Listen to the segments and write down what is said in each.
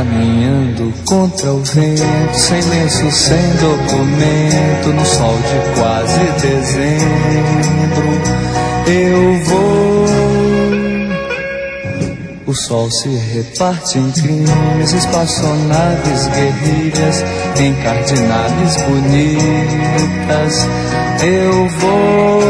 caminhando contra o vento, sem lenço, sem documento, no sol de quase dezembro. Eu vou. O sol se reparte em crimes, espaçonaves, guerrilhas, encardinaves bonitas. Eu vou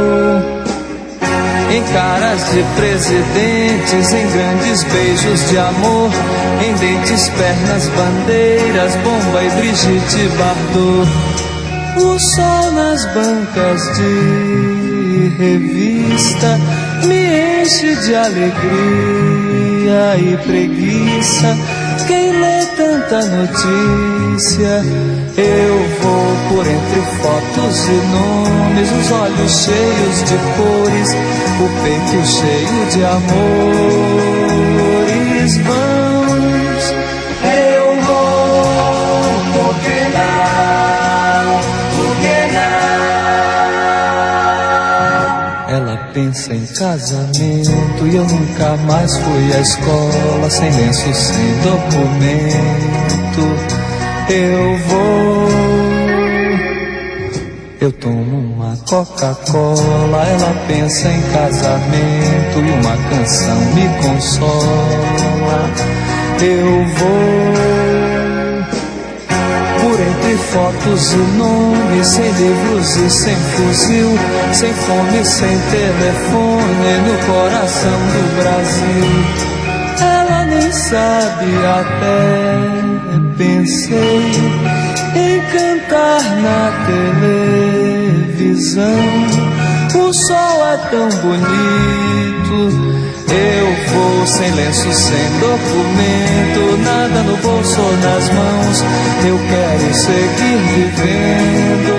em caras de presidentes, em grandes beijos de amor, em dentes, pernas, bandeiras, Bomba e Brigitte Bardot. O sol nas bancas de revista me enche de alegria e preguiça. Quem lê tanta notícia? Eu vou por entre fotos e nomes, os olhos cheios de cores, o peito cheio de amores vãos. Eu vou, por que não? Ela pensa em casamento e eu nunca mais fui à escola, sem lenço, sem documento. Eu vou, eu tomo uma Coca-Cola, ela pensa em casamento e uma canção me consola. Eu vou por entre fotos e nomes, sem livros e sem fuzil, sem fome, sem telefone, no coração do Brasil. Ela nem sabe, até pensei em cantar na televisão. O sol é tão bonito. Eu vou sem lenço, sem documento, nada no bolso ou nas mãos. Eu quero seguir vivendo.